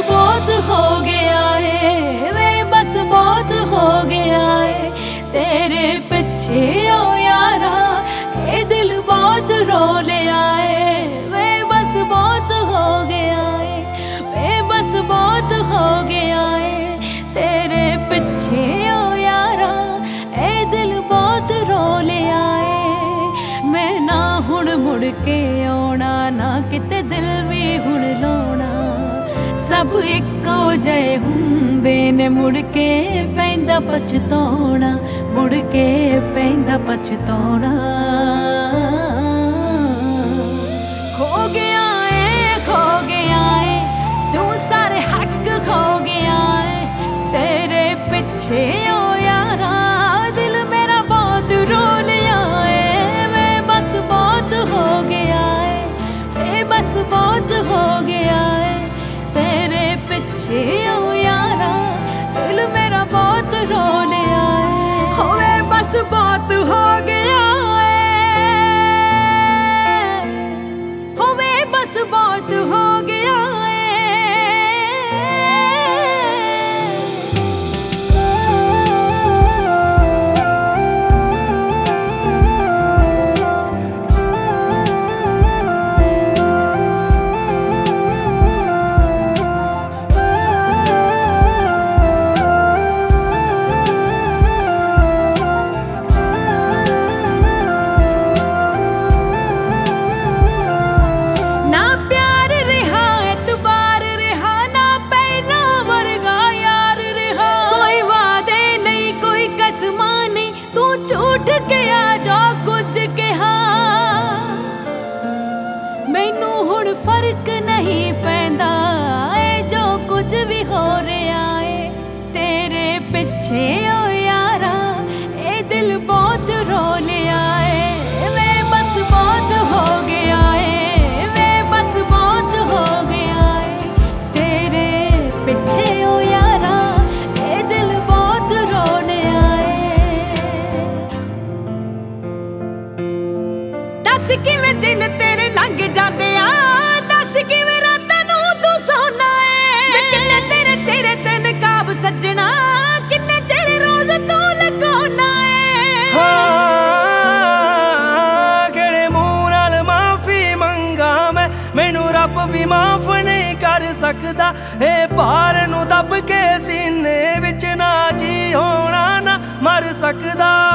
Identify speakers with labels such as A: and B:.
A: बहुत हो गया है वे बस बहुत हो गया है तेरे पीछे ओ यारा ये दिल बहुत रो लिया है वे बस बहुत हो गया है वे बस बहुत हो गया है तेरे पीछे ओ यारा ये दिल बहुत रो लिया है मैं ना हुण मुड़ के आउणा ना किते दिल भी हुण लाउणा सब इक्को ਜਿਹੇ ਹੁੰਦੇ ਨੇ ਮੁੜ ਕੇ ਪੈਂਦਾ ਪਛਤਾਉਣਾ ਮੁੜ ਕੇ ਪੈਂਦਾ ਪਛਤਾਉਣਾ ਖੋ ਗਿਆ ਏ ਤੂੰ ਸਾਰੇ ਹੱਕ ਖੋ ਗਿਆ ਏ ਤੇਰੇ ਪਿੱਛੇ ਓ ਯਾਰਾ ਦਿਲ ਮੇਰਾ ਬਹੁਤ ਰੋ ਲਿਆ ਏ ਮੈਂ ਬਸ ਬਹੁਤ ਹੋ ਗਿਆ ਏ ਵੇ ਬਸ ਬਹੁਤ ਹੋ ਗਿਆ ਏ तेरे पीछे ओ यारा दिल मेरा बहुत रो लिया है होवे बस बहुत हो गया है होवे बस बहुत हो गया है मैनू हुण फर्क नहीं पैंदा ए जो कुछ भी हो रहा है तेरे पिछे ओ यारा ए दिल बहुत रो लिया है वे बस बहुत हो गया है वे बस बहुत हो गया है तेरे पिछे ओ यारा ए दिल बहुत रो लिया है दस किवें दिन तेरे लंघ जाते आ दस किवें रातां नूं तू सोना है किन्ने तेरे चेहरे ते नकाब सजना किन्ने चेहरे रोज तू लगाउना है
B: किहड़े मूंह नाल माफी मंगा मैं मैनू रब भी माफ नहीं कर सकदा ए भार नूं दब के सीने विच ना जी होना ना मर सकदा।